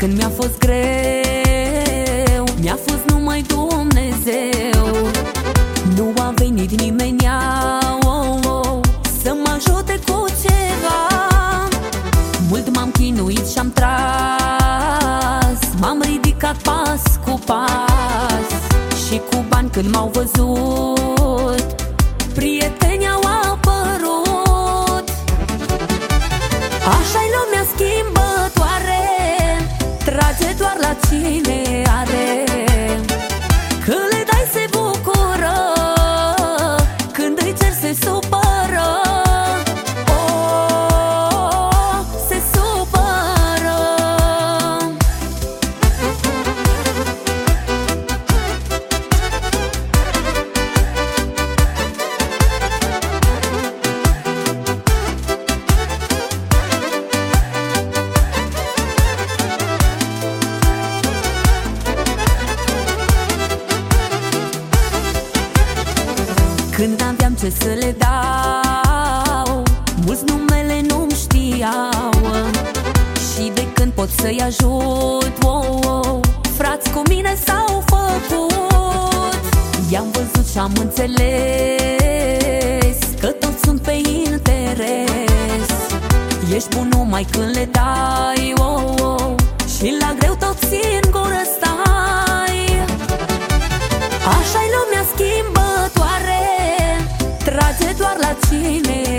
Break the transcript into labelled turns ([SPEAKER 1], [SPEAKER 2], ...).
[SPEAKER 1] Când mi-a fost greu, mi-a fost numai Dumnezeu. Nu a venit nimenea să mă ajute cu ceva. Mult m-am chinuit și-am tras, m-am ridicat pas cu pas. Și cu bani când m-au văzut, prietenii au apărut. Așa-i lumea schimbătoare, trage doar la cine are. Când le dai se bucură, când îi cer se supără. Oh, se supără. Când aveam ce să le dau, mulți numele nu-mi știau. Și de când pot să-i ajut, frați cu mine s-au făcut. I-am văzut și-am înțeles că toți sunt pe interes. Ești bun numai când le dai, și la greu tot singură stai. Așa-i lumea schimbătoare, trage doar la cine